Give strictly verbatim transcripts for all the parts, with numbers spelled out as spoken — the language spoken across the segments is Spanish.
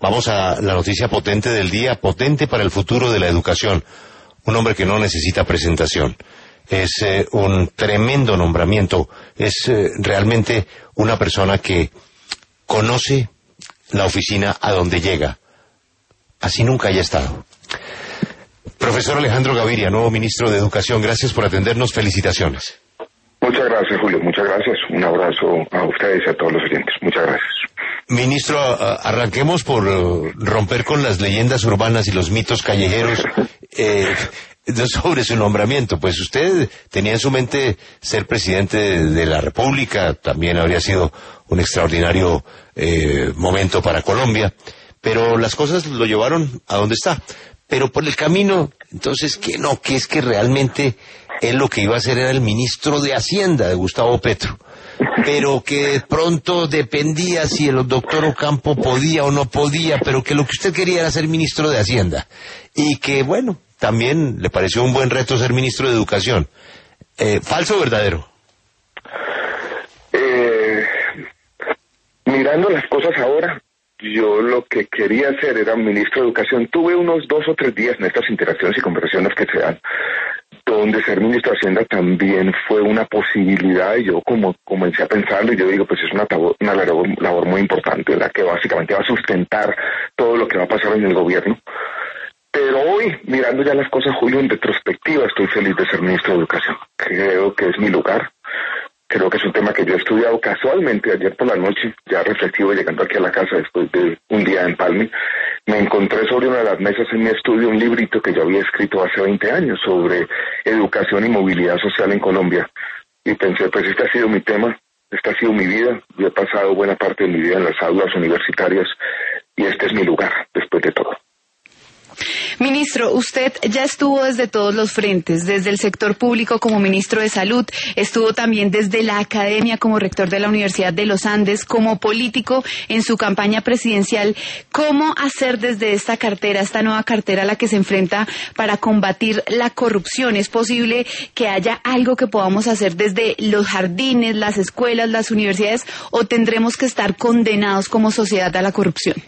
Vamos a la noticia potente del día, potente para el futuro de la educación. Un hombre que no necesita presentación. Es eh, un tremendo nombramiento. Es eh, realmente una persona que conoce la oficina a donde llega. Así nunca haya estado. Profesor Alejandro Gaviria, nuevo ministro de Educación, gracias por atendernos. Felicitaciones. Muchas gracias, Julio. Muchas gracias. Un abrazo a ustedes y a todos los oyentes. Muchas gracias. Ministro, arranquemos por romper con las leyendas urbanas y los mitos callejeros eh, sobre su nombramiento. Pues usted tenía en su mente ser presidente de la República, también habría sido un extraordinario eh, momento para Colombia, pero las cosas lo llevaron a donde está. Pero por el camino, entonces, que no, que es que realmente él lo que iba a hacer era el ministro de Hacienda de Gustavo Petro, pero que de pronto dependía si el doctor Ocampo podía o no podía, pero que lo que usted quería era ser ministro de Hacienda, y que, bueno, también le pareció un buen reto ser ministro de Educación. Eh, ¿Falso o verdadero? Eh, mirando las cosas ahora, yo lo que quería hacer era ministro de Educación. Tuve unos dos o tres días en estas interacciones y conversaciones que se dan, donde ser ministro de Hacienda también fue una posibilidad, y yo como comencé a pensarlo, y yo digo, pues es una, tabor, una labor, labor muy importante, la que básicamente va a sustentar todo lo que va a pasar en el gobierno. Pero hoy, mirando ya las cosas, Julio, en retrospectiva, estoy feliz de ser ministro de Educación. Creo que es mi lugar. Creo que es un tema que yo he estudiado casualmente ayer por la noche, ya reflexivo, llegando aquí a la casa después de un día en Palme. Me encontré sobre una de las mesas en mi estudio un librito que yo había escrito hace veinte años sobre educación y movilidad social en Colombia. Y pensé, pues este ha sido mi tema, esta ha sido mi vida. Yo he pasado buena parte de mi vida en las aulas universitarias y este es mi lugar, después de todo. Ministro, usted ya estuvo desde todos los frentes, desde el sector público como ministro de Salud, estuvo también desde la academia como rector de la Universidad de los Andes, como político en su campaña presidencial. ¿Cómo hacer desde esta cartera, esta nueva cartera a la que se enfrenta para combatir la corrupción? ¿Es posible que haya algo que podamos hacer desde los jardines, las escuelas, las universidades, o tendremos que estar condenados como sociedad a la corrupción?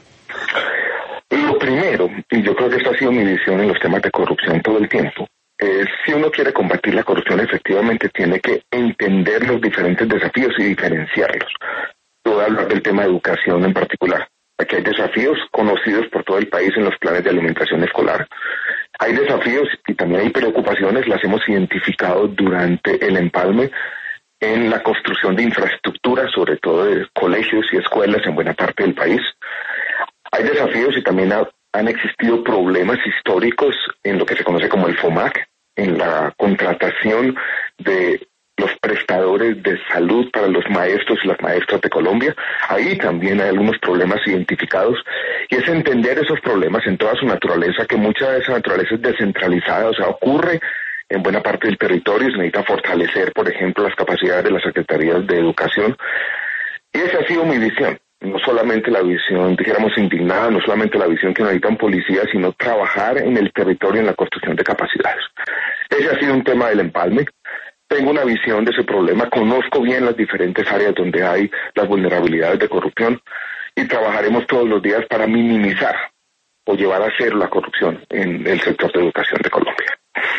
Lo primero, y yo creo que esta ha sido mi visión en los temas de corrupción todo el tiempo, es si uno quiere combatir la corrupción, efectivamente tiene que entender los diferentes desafíos y diferenciarlos. Yo voy a hablar del tema de educación en particular. Aquí hay desafíos conocidos por todo el país en los planes de alimentación escolar. Hay desafíos y también hay preocupaciones, las hemos identificado durante el empalme en la construcción de infraestructura, sobre todo de colegios y escuelas en buena parte del país. Hay desafíos y también ha, han existido problemas históricos en lo que se conoce como el FOMAC, en la contratación de los prestadores de salud para los maestros y las maestras de Colombia. Ahí también hay algunos problemas identificados, y es entender esos problemas en toda su naturaleza, que mucha de esa naturaleza es descentralizada, o sea, ocurre en buena parte del territorio. Se necesita fortalecer, por ejemplo, las capacidades de las secretarías de educación, y esa ha sido mi visión. No solamente la visión, dijéramos, indignada, no solamente la visión que necesitan policías, sino trabajar en el territorio en la construcción de capacidades. Ese ha sido un tema del empalme. Tengo una visión de ese problema, conozco bien las diferentes áreas donde hay las vulnerabilidades de corrupción, y trabajaremos todos los días para minimizar o llevar a cero la corrupción en el sector de educación de Colombia.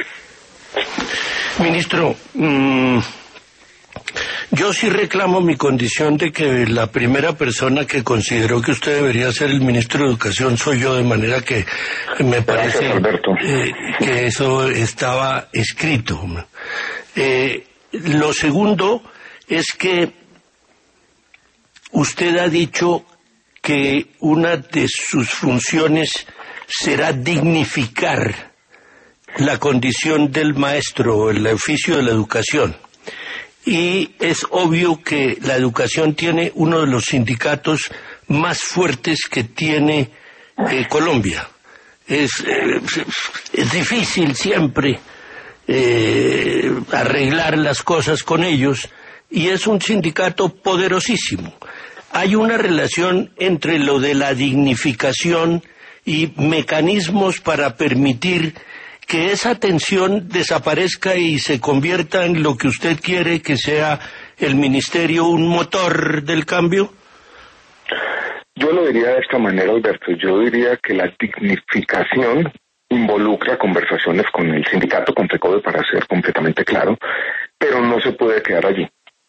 Ministro, mmm... yo sí reclamo mi condición de que la primera persona que consideró que usted debería ser el ministro de Educación soy yo, de manera que me parece eh, que eso estaba escrito. Eh, lo segundo es que usted ha dicho que una de sus funciones será dignificar la condición del maestro, el oficio de la educación. Y es obvio que la educación tiene uno de los sindicatos más fuertes que tiene eh, Colombia. Es, eh, es difícil siempre eh, arreglar las cosas con ellos, y es un sindicato poderosísimo. Hay una relación entre lo de la dignificación y mecanismos para permitir que esa tensión desaparezca y se convierta en lo que usted quiere, que sea el ministerio un motor del cambio. Yo lo diría de esta manera, Alberto. Yo diría que la dignificación involucra conversaciones con el sindicato, con FECODE, para ser completamente claro, pero no se puede quedar allí.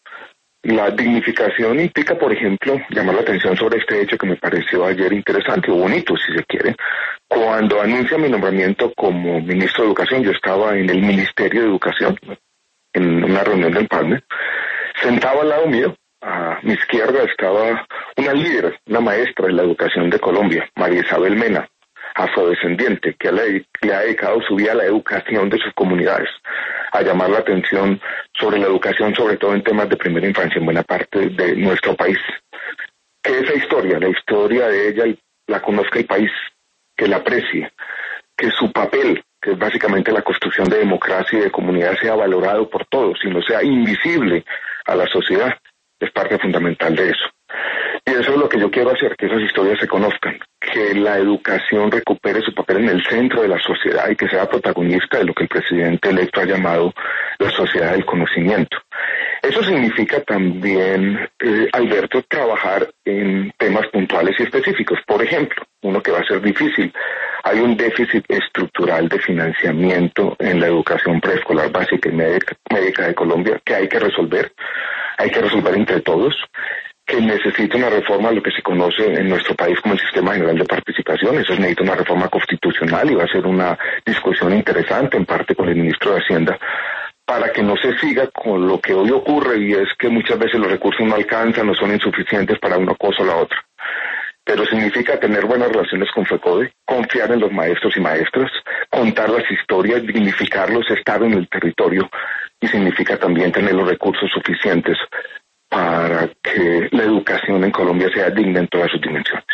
La dignificación implica, por ejemplo, llamar la atención sobre este hecho que me pareció ayer interesante o bonito, si se quiere. Cuando anuncia mi nombramiento como ministro de Educación, yo estaba en el Ministerio de Educación, en una reunión del Palme, sentado al lado mío, a mi izquierda estaba una líder, una maestra de la educación de Colombia, María Isabel Mena, afrodescendiente, que le, le ha dedicado su vida a la educación de sus comunidades, a llamar la atención sobre la educación, sobre todo en temas de primera infancia en buena parte de nuestro país. Que esa historia, la historia de ella, la conozca el país, que la aprecie, que su papel, que es básicamente la construcción de democracia y de comunidad, sea valorado por todos y no sea invisible a la sociedad, es parte fundamental de eso. Y eso es lo que yo quiero hacer, que esas historias se conozcan, que la educación recupere su papel en el centro de la sociedad y que sea protagonista de lo que el presidente electo ha llamado la sociedad del conocimiento. Eso significa también, eh, Alberto, trabajar en temas puntuales y específicos. Por ejemplo, uno que va a ser difícil, hay un déficit estructural de financiamiento en la educación preescolar básica y médica de Colombia que hay que resolver, hay que resolver entre todos, que necesita una reforma a lo que se conoce en nuestro país como el Sistema General de Participación. Eso necesita una reforma constitucional y va a ser una discusión interesante en parte con el ministro de Hacienda, para que no se siga con lo que hoy ocurre, y es que muchas veces los recursos no alcanzan o son insuficientes para una cosa o la otra. Pero significa tener buenas relaciones con FECODE, confiar en los maestros y maestras, contar las historias, dignificarlos, estar en el territorio, y significa también tener los recursos suficientes para que la educación en Colombia sea digna en todas sus dimensiones.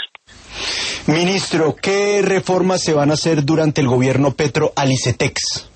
Ministro, ¿qué reformas se van a hacer durante el gobierno Petro al ICETEX?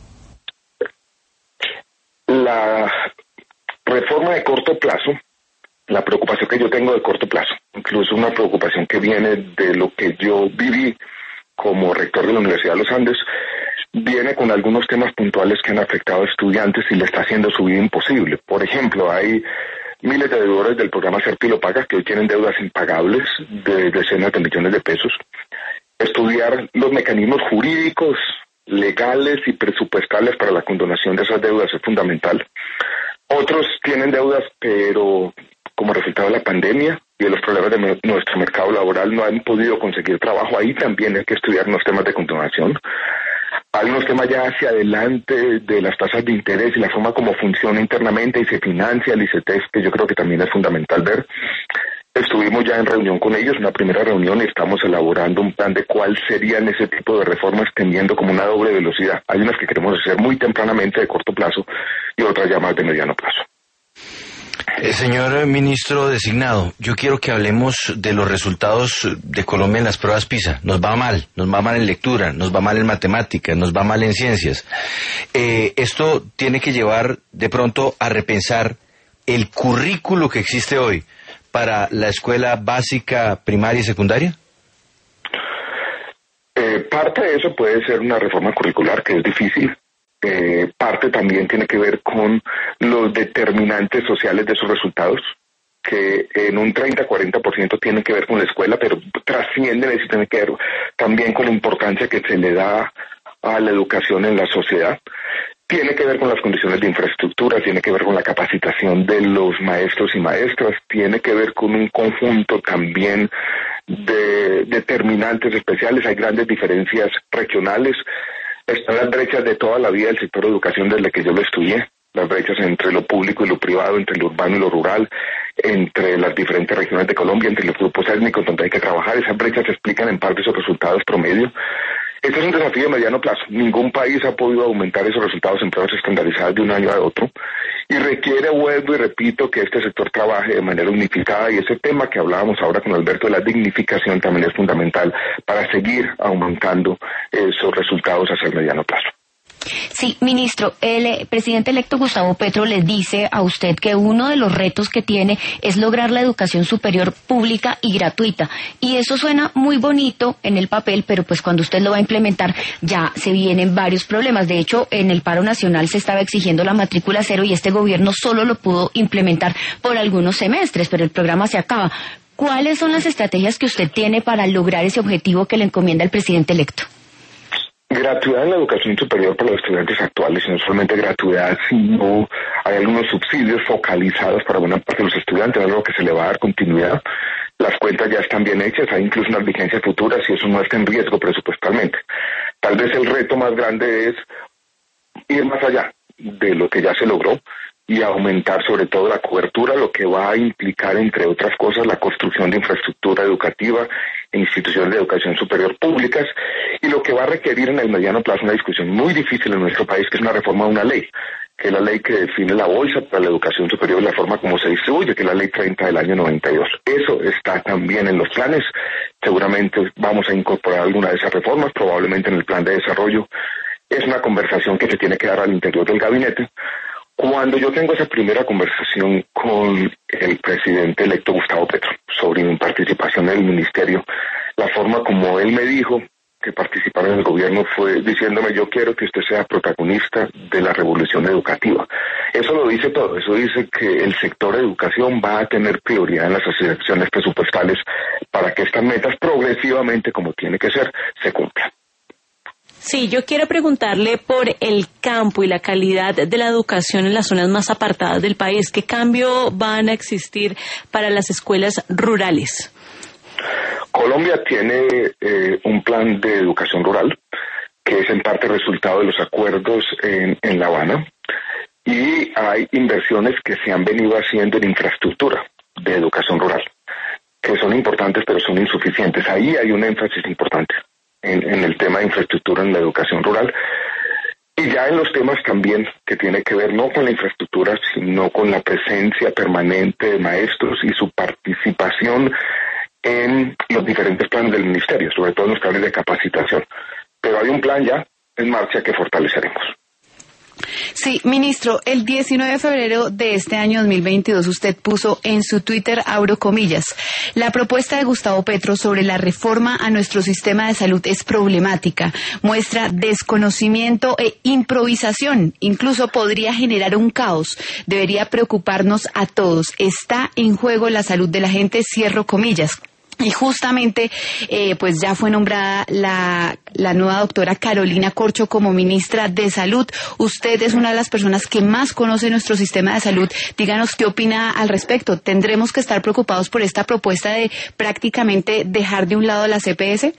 La reforma de corto plazo, la preocupación que yo tengo de corto plazo, incluso una preocupación que viene de lo que yo viví como rector de la Universidad de los Andes, viene con algunos temas puntuales que han afectado a estudiantes y le está haciendo su vida imposible. Por ejemplo, hay miles de deudores del programa Serpilo Paga que hoy tienen deudas impagables de decenas de millones de pesos. Estudiar los mecanismos jurídicos, legales y presupuestales para la condonación de esas deudas es fundamental. Otros tienen deudas, pero como resultado de la pandemia y de los problemas de me- nuestro mercado laboral no han podido conseguir trabajo. Ahí también hay que estudiar unos temas de condonación. Hay unos temas ya hacia adelante de las tasas de interés y la forma como funciona internamente y se financia el ICETEX, que yo creo que también es fundamental ver. Estuvimos ya en reunión con ellos, una primera reunión, y estamos elaborando un plan de cuál serían ese tipo de reformas teniendo como una doble velocidad. Hay unas que queremos hacer muy tempranamente de corto plazo y otras ya más de mediano plazo. Eh, señor ministro designado, yo quiero que hablemos de los resultados de Colombia en las pruebas PISA. Nos va mal, nos va mal en lectura, nos va mal en matemáticas, nos va mal en ciencias. Eh, esto tiene que llevar de pronto a repensar el currículo que existe hoy para la escuela básica, primaria y secundaria. Eh, parte de eso puede ser una reforma curricular, que es difícil. Eh, parte también tiene que ver con los determinantes sociales de esos resultados, que en un treinta a cuarenta por ciento tienen que ver con la escuela, pero trascienden eso y tienen que ver también con la importancia que se le da a la educación en la sociedad. Tiene que ver con las condiciones de infraestructura, tiene que ver con la capacitación de los maestros y maestras, tiene que ver con un conjunto también de determinantes especiales. Hay grandes diferencias regionales. Están las brechas de toda la vida del sector de educación desde que yo lo estudié, las brechas entre lo público y lo privado, entre lo urbano y lo rural, entre las diferentes regiones de Colombia, entre los grupos étnicos donde hay que trabajar. Esas brechas explican en parte esos resultados promedio. Este es un desafío de mediano plazo. Ningún país ha podido aumentar esos resultados en pruebas estandarizadas de un año a otro, y requiere, vuelvo y repito, que este sector trabaje de manera unificada, y ese tema que hablábamos ahora con Alberto de la dignificación también es fundamental para seguir aumentando esos resultados hacia el mediano plazo. Sí, ministro, el eh, presidente electo Gustavo Petro le dice a usted que uno de los retos que tiene es lograr la educación superior pública y gratuita. Y eso suena muy bonito en el papel, pero pues cuando usted lo va a implementar ya se vienen varios problemas. De hecho, en el paro nacional se estaba exigiendo la matrícula cero y este gobierno solo lo pudo implementar por algunos semestres, pero el programa se acaba. ¿Cuáles son las estrategias que usted tiene para lograr ese objetivo que le encomienda el presidente electo? Gratuidad en la educación superior para los estudiantes actuales, y no solamente gratuidad, sino hay algunos subsidios focalizados para buena parte de los estudiantes, algo que se le va a dar continuidad. Las cuentas ya están bien hechas, hay incluso unas vigencias futuras y eso no está en riesgo presupuestalmente. Tal vez el reto más grande es ir más allá de lo que ya se logró y aumentar sobre todo la cobertura, lo que va a implicar, entre otras cosas, la construcción de infraestructura educativa en instituciones de educación superior públicas, y lo que va a requerir en el mediano plazo una discusión muy difícil en nuestro país, que es una reforma de una ley, que es la ley que define la bolsa para la educación superior y la forma como se distribuye, que es la ley treinta del año noventa y dos. Eso está también en los planes. Seguramente vamos a incorporar alguna de esas reformas, probablemente en el plan de desarrollo. Es una conversación que se tiene que dar al interior del gabinete. Cuando yo tengo esa primera conversación con el presidente electo Gustavo Petro sobre mi participación en el ministerio, la forma como él me dijo que participara en el gobierno fue diciéndome: yo quiero que usted sea protagonista de la revolución educativa. Eso lo dice todo, eso dice que el sector de educación va a tener prioridad en las asignaciones presupuestales para que estas metas progresivamente, como tiene que ser, se cumplan. Sí, yo quiero preguntarle por el campo y la calidad de la educación en las zonas más apartadas del país. ¿Qué cambio van a existir para las escuelas rurales? Colombia tiene eh, un plan de educación rural que es en parte resultado de los acuerdos en, en La Habana, y hay inversiones que se han venido haciendo en infraestructura de educación rural, que son importantes pero son insuficientes. Ahí hay un énfasis importante en, en el tema de infraestructura en la educación rural. Y ya en los temas también que tiene que ver no con la infraestructura, sino con la presencia permanente de maestros y su participación en los diferentes planes del ministerio, sobre todo en los planes de capacitación. Pero hay un plan ya en marcha que fortaleceremos. Sí, ministro, el diecinueve de febrero de este año dos mil veintidós usted puso en su Twitter, abro comillas: la propuesta de Gustavo Petro sobre la reforma a nuestro sistema de salud es problemática, muestra desconocimiento e improvisación, incluso podría generar un caos, debería preocuparnos a todos, está en juego la salud de la gente, cierro comillas. Y justamente, eh, pues ya fue nombrada la, la nueva doctora Carolina Corcho como ministra de Salud. Usted es una de las personas que más conoce nuestro sistema de salud. Díganos qué opina al respecto. ¿Tendremos que estar preocupados por esta propuesta de prácticamente dejar de un lado la C P S?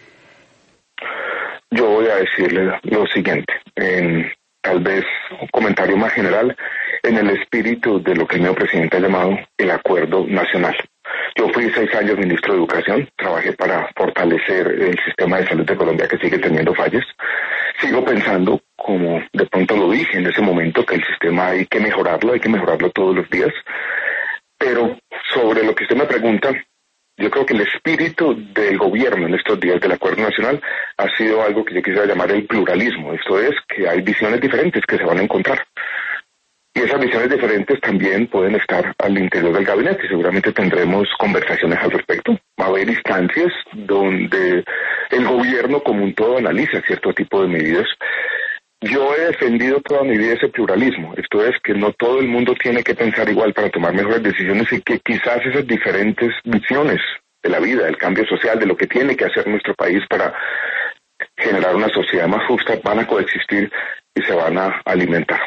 Yo voy a decirle lo siguiente, en tal vez un comentario más general, en el espíritu de lo que el nuevo presidente ha llamado el acuerdo nacional. Yo fui seis años ministro de Educación, trabajé para fortalecer el sistema de salud de Colombia, que sigue teniendo fallas. Sigo pensando, como de pronto lo dije en ese momento, que el sistema hay que mejorarlo, hay que mejorarlo todos los días. Pero sobre lo que usted me pregunta, yo creo que el espíritu del gobierno en estos días del Acuerdo Nacional ha sido algo que yo quisiera llamar el pluralismo. Esto es, que hay visiones diferentes que se van a encontrar. Y esas visiones diferentes también pueden estar al interior del gabinete. Seguramente tendremos conversaciones al respecto. Va a haber instancias donde el gobierno como un todo analiza cierto tipo de medidas. Yo he defendido toda mi vida ese pluralismo. Esto es, que no todo el mundo tiene que pensar igual para tomar mejores decisiones, y que quizás esas diferentes visiones de la vida, del cambio social, de lo que tiene que hacer nuestro país para generar una sociedad más justa, van a coexistir y se van a alimentar.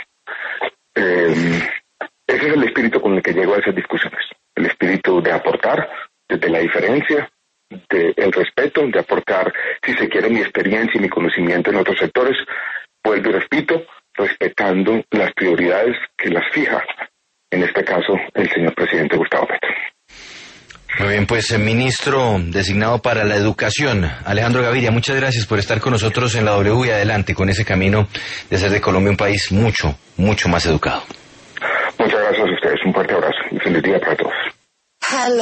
Eh, ese es el espíritu con el que llego a esas discusiones, el espíritu de aportar desde la diferencia, del respeto, de aportar, si se quiere, mi experiencia y mi conocimiento en otros sectores, vuelvo y repito, respetando las prioridades que las fija, en este caso, el señor presidente Gustavo Petro. Muy bien, pues el ministro designado para la educación, Alejandro Gaviria, muchas gracias por estar con nosotros en la W y adelante con ese camino de hacer de Colombia un país mucho, mucho más educado. Muchas gracias a ustedes, un fuerte abrazo y feliz día para todos.